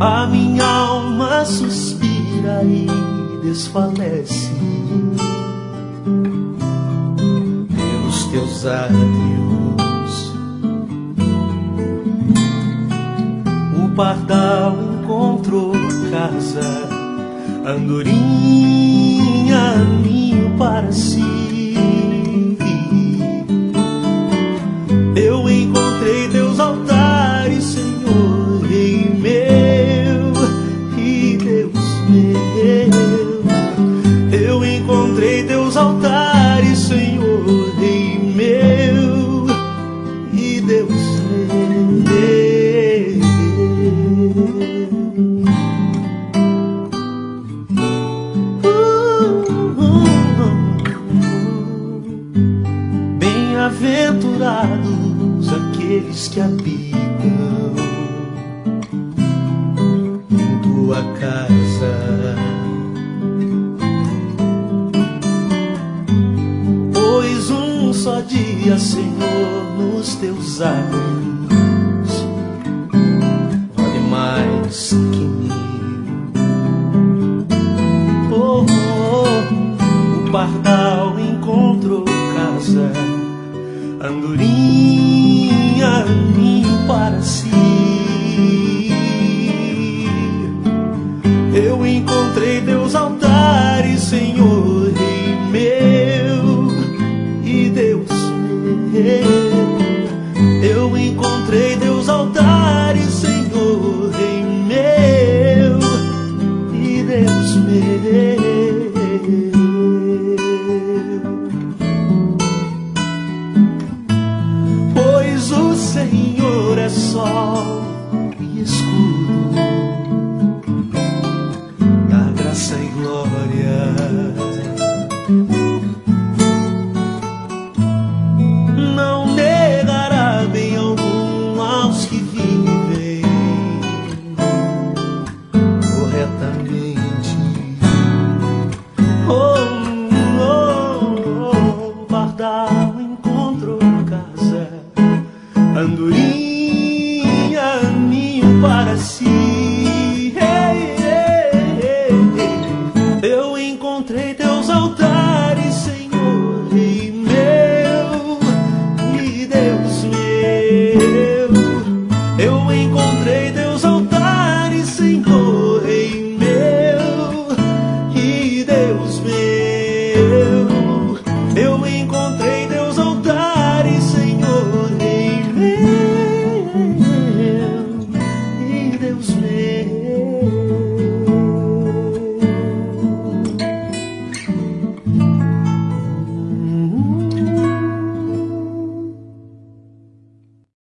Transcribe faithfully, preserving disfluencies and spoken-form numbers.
A minha alma suspira e desfalece pelos teus átrios. O pardal encontrou casa, andorinha, ninho para si. Eu encontrei teus altares, Senhor, Rei meu e Deus meu. Eu encontrei teus altares, Senhor, Rei meu e Deus meu. Bem-aventurados aqueles que habitam em tua casa, pois um só dia, Senhor, nos teus átrios vale mais que mil. Oh, oh, o pardal encontrou casa, andorinha, ninho para si. Eu encontrei teus altares, Senhor, Rei meu e Deus meu. Eu encontrei teus altares, Senhor, Rei meu e Deus meu. O Senhor é sol e escudo, da graça e glória. Não negará bem algum aos que vivem corretamente. Oh, oh, oh, pardal encontrou casa, andorinha, ninho para si.